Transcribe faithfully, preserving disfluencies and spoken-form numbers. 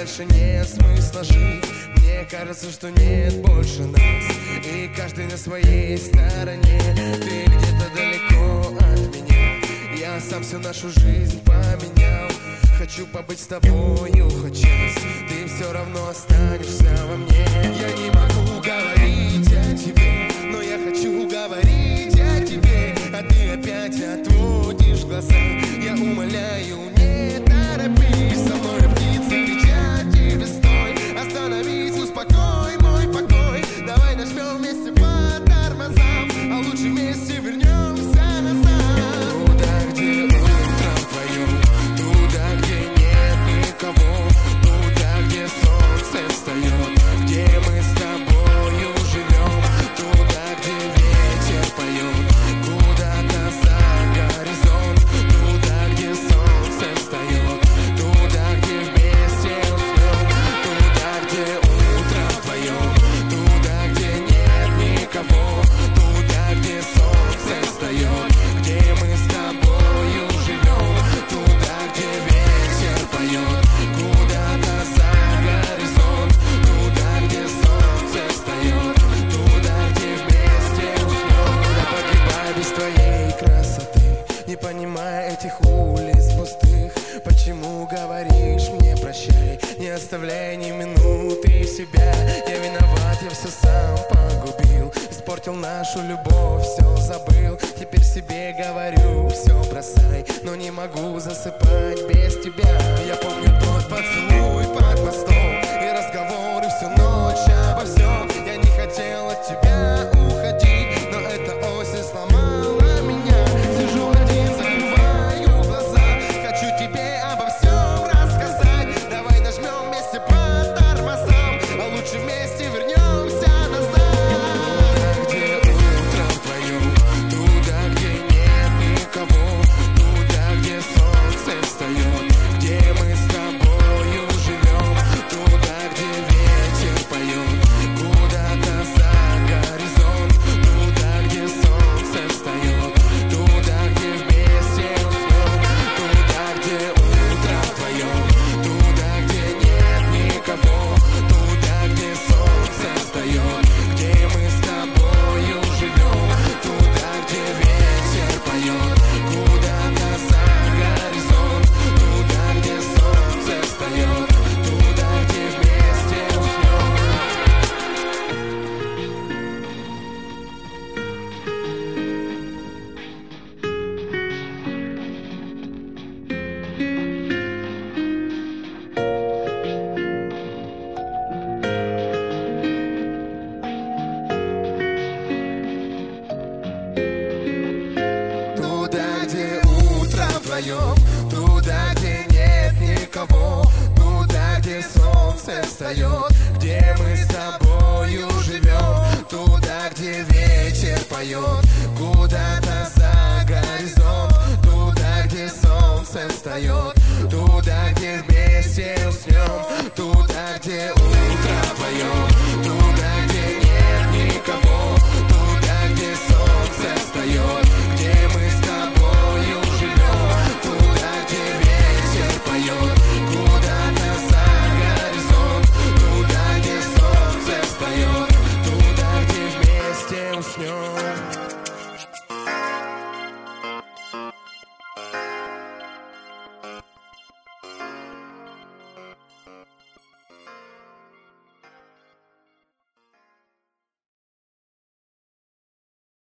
дальше нет смысла жить. Мне кажется, что нет больше нас, и каждый на своей стороне. Ты где-то далеко от меня, я сам всю нашу жизнь поменял. Хочу побыть с тобою хоть час, ты все равно останешься во мне. Я не могу говорить о тебе, но я хочу говорить о тебе. А ты опять отводишь глаза, я умоляю, не торопись. Со мной птицы кричат тебе стой, остановись, успокой мой покой. Давай нажмем вместе по тормозам, а лучше вместе вернемся назад. Туда, где утром твоем, туда, где нет никого, туда, где солнце встает, где мы с тобою живем, туда, где ветер поет, куда-то за горизонт, туда, где солнце встает, туда, где вместе уснем, туда, где утром твоем, туда, где нет никого, туда, где солнце встает, где мы с тобою живем, туда, где ветер поет, куда-то за горизонт, туда, где солнце встает, туда, где вместе уснем. Я погибаю без твоей красоты, не понимая этих улиц пустых. Почему говоришь мне прощай, не оставляя ни минуты себя? Я виноват, я все сам погубил, испортил нашу любовь, все забыл. Теперь себе говорю, все бросай, но не могу засыпать без тебя. Я помню тот поцелуй под мостом и разговоры всю ночь обо всем. Я не хотел от тебя уходить, но эта осень сломала меня. Сижу один, закрываю глаза, хочу тебе обо всем рассказать. Давай нажмем вместе по тормозам, а лучше вместе вернемся назад. Туда, где утром твоем, туда, где нет никого, туда, где солнце встает, где мы с тобою живем, туда, где ветер поет, куда-то за горизонт, туда, где солнце встает, туда, где вместе уснем, туда, где утром твоем, туда, где нет никого, туда, где солнце встает, где мы с тобою живем, туда, где ветер поет, куда-то за горизонт, туда, где солнце встает, туда, где вместе уснем. Туда, где утром вдвоем, туда, где нет никого, туда, где солнце встает, где мы с тобою живем, туда, где ветер поет, куда-то за горизонт, туда, где солнце встает, туда, где вместе уснем, туда, где утром вдвоем, туда, где нет никого, туда, где солнце встает, где мы с тобою живем, туда, где ветер поет, куда-то за горизонт, туда, где солнце встает, туда, где вместе уснем.